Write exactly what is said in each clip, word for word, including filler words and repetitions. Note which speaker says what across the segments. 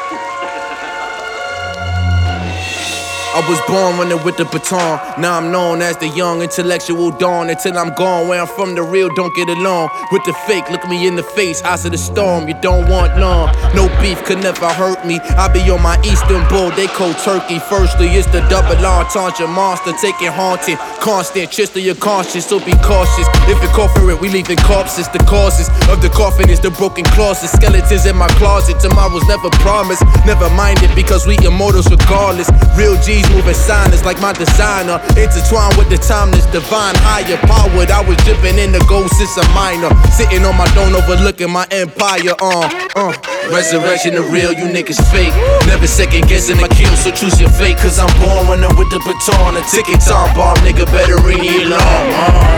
Speaker 1: I was born running with the baton. Now I'm known as the young intellectual dawn. Until I'm gone, where I'm from, the real don't get along with the fake. Look me in the face, eyes of the storm. You don't want none. No beef could never hurt me. I be on my Eastern Bull, they cold turkey. Firstly, it's the double entendre monster, taking haunted, constant. Cheers to your conscience, so be cautious. If you call for it, we leaving corpses. The causes of the coffin is the broken clauses. Skeletons in my closet, tomorrow's never promised. Never mind it, because we immortals regardless. Real G's moving silence like my designer. Intertwined with the timeless divine, higher powered. I was dripping in the gold since a minor. Sitting on my throne overlooking my empire. Uh, uh. Resurrection the real, you niggas fake. Never second guessing my kill, so choose your fate. Cause I'm born running with the baton. A ticket time bomb, nigga better ring the alarm.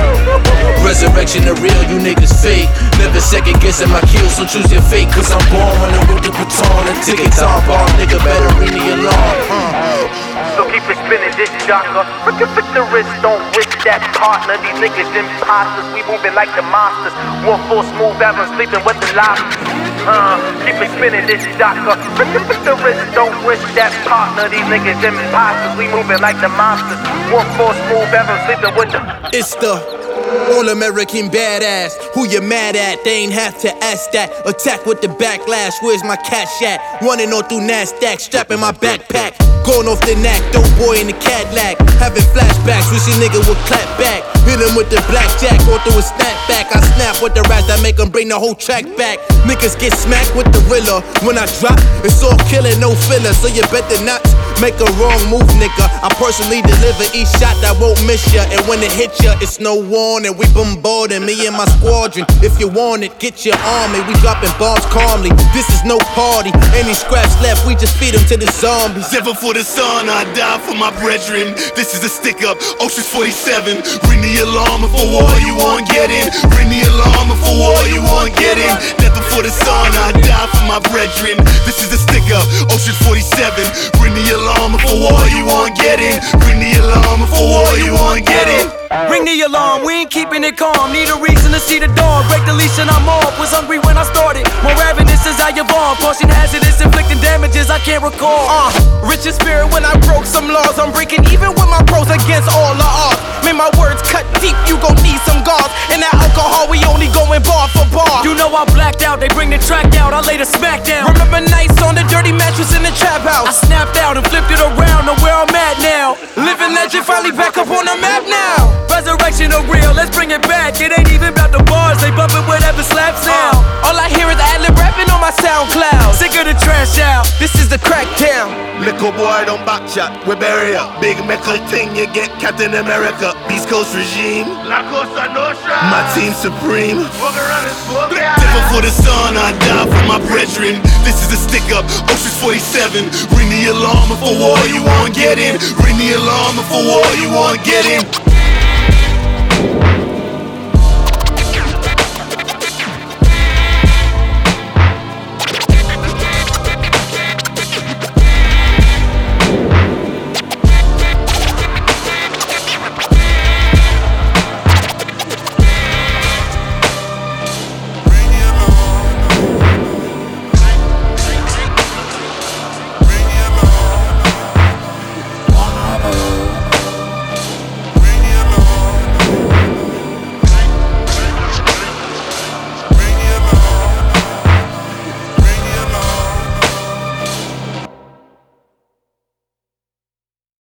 Speaker 1: Uh. Resurrection the real, you niggas fake. Never second guessing my kill, so choose your fate. Cause I'm born running with the baton. A ticket time bomb, nigga better ring the alarm. Uh.
Speaker 2: So keep it spinning, this jocker. Look at the wrist, don't risk that partner. These niggas imposters, we moving like the monsters. One full smooth ever sleeping with the lobsters. Uh, keep it spinning, this jocker. Look at the wrist, don't risk that partner. These niggas imposters, we moving like the monsters. One full smooth ever sleeping with the.
Speaker 1: It's the all-American badass. Who you mad at? They ain't have to ask that. Attack with the backlash. Where's my cash at? Running on through NASDAQ, strapping my backpack. Going off the knack, dope boy in the Cadillac. Having flashbacks, wish a nigga would clap back. Hit him with the blackjack, or through a snapback. I snap with the rats that make him bring the whole track back. Niggas get smacked with the rilla. When I drop, it's all killer, no filler. So you better not make a wrong move, nigga. I personally deliver each shot that won't miss ya. And when it hit ya, it's no warning. We bombarding me and my squadron. If you want it, get your army. We dropping bombs calmly. This is no party. Any scraps left, we just feed them to the zombies.
Speaker 3: Never for the sun, I die for my brethren. This is a stick up, Oceans forty-seven. Ring the alarm for war, you won't get in. Ring the alarm for war, you won't get in. Never for the sun, I die for my brethren. This is a stick up, Oceans forty-seven. Ring the alarm for war, you won't get in. Ring the alarm for war, you won't get in.
Speaker 4: Ring the alarm, we ain't keeping it calm. Need a reason to see the dawn. Break the leash and I'm off. Was hungry when I started. More ravenous as I evolve. Caution hazardous, inflicting damages I can't recall. Uh, rich in spirit when I broke some laws. I'm breaking even with my pros against all the odds. Made my words cut deep, you gon' need some guards. And that alcohol, we only going bar for bar. You know I blacked out, they bring the track out. I lay the smack down. Remember nights on the dirty mattress in the trap house. I snapped out and flipped it around to where I'm at now. Living legend, finally back up on the map now. Resurrection of real, let's bring it back. It ain't even about the bars, they bumpin' whatever slaps now. All I hear is ad-lib rapping on my SoundCloud. Sick of the trash out, this is the crack town.
Speaker 3: Little boy don't backchat, we bury ya. Big metal thing, you get Captain America. East Coast regime,
Speaker 2: La Cosa Nostra.
Speaker 3: my team supreme.
Speaker 2: Walk around and smoke it.
Speaker 3: Never for the sun, I die for my brethren. This is a stick up, Oceans forty-seven. Ring the alarm for war, you won't get in. Ring the alarm for war, you won't get in.